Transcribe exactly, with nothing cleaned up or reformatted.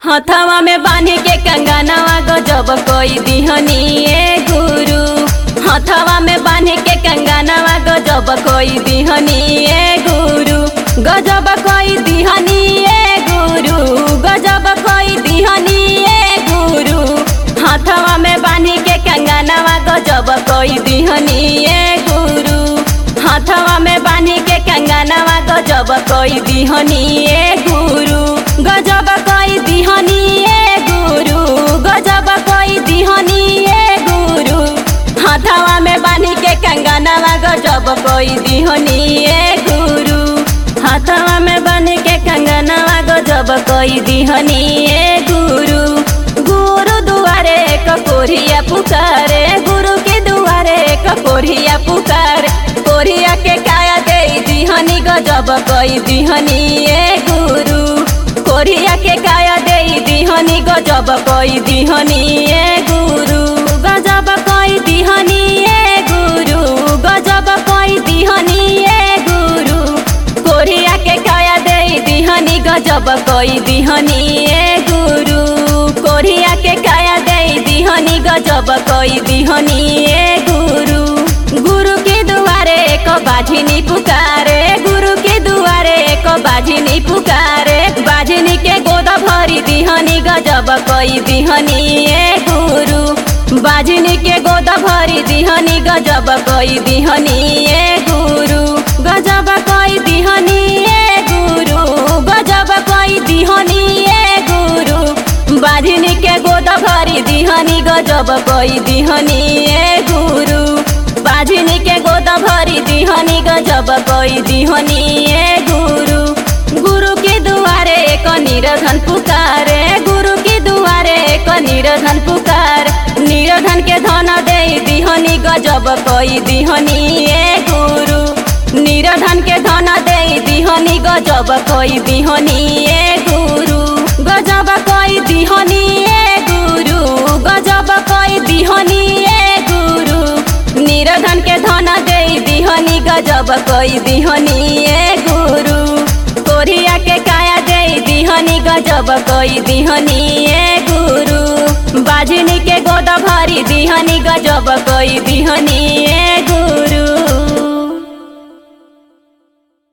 हथवा में बांधी के कंगनवा गजब कोई दिहनी ए गुरु। हथवा में बांधी के कंगनवा गजब कोई दिहनी ए गुरु। गजब कोई दिहनी ए गुरु। गजब कोई दिहनी ए गुरु। हथवा में बांधी के कंगनवा गजब कोई दिहनी ए गुरु। हथवा में बांधी के कंगनवा गजब कोई दिहनी ए गुरु। गजब कोई दिहनी ए गुरु। गजब कोई दिहनी ए गुरु। हथवा में बांधी के कंगनवा गजब कोई दिहनी ए गुरु। हथवा में बांधी के कंगनवा गजब कोई दिहनी ए गुरु। गुरु दुआरे ककोरिया पुकारे। गुरु के दुआरे ककोरिया पुकारे। कोरिया के काया दे दिहनी गजब कोई दिहनी ए गुरु। कोरिया के काया दे दिहनी गजब कोई दिहनी ए गुरु। गजब कोई दिहनी ए गुरु। गजब कोई दिहनी ए गुरु। कोरिया के काया दे दिहनी गजब कोई दिहनी ए गुरु। कोरिया के काया दे दिहनी गजब कोई दिहनी ए गुरु। गुरु के दुआरे को बाझिनी पुकारे। गुरु के दुआरे को बाझिनी पुकारे। बाझिनी के गोद भरी दिहनी गजब कोई दिहनी ए गुरु। बाझिनी के गोद भरी दिहनी गजब कोई दिहनी ए गुरु। गजब कोई दिहनी ए गुरु। गजब कोई दिहनी ए गुरु। बाझिनी के गोद भरी दिहनी गजब कोई दिहनी ए गुरु। बाझिनी के गोद भरी दिहनी गजब कोई दिहनी ए गुरु। गुरु के दुआरे को निरधन पुकारे। गुरु के दुआरे को निरधन पुकार। निरधन के धन दे दिहनी गजब कोई दिहनी ए गुरु। निरधन के धन दे दिहनी गजब कोई दिहनी ए गुरु। गजब कोई दिहनी ए गुरु। गजब कोई दिहनी ए गुरु। निरधन के धन दे दिहनी गजब कोई दिहनी ए गुरु। कोरिया के काया दे दिहनी गजब कोई दिहनी ए गुरु। बाझिनी के गोद भरी दिहनी गजब कोई दिहनी ए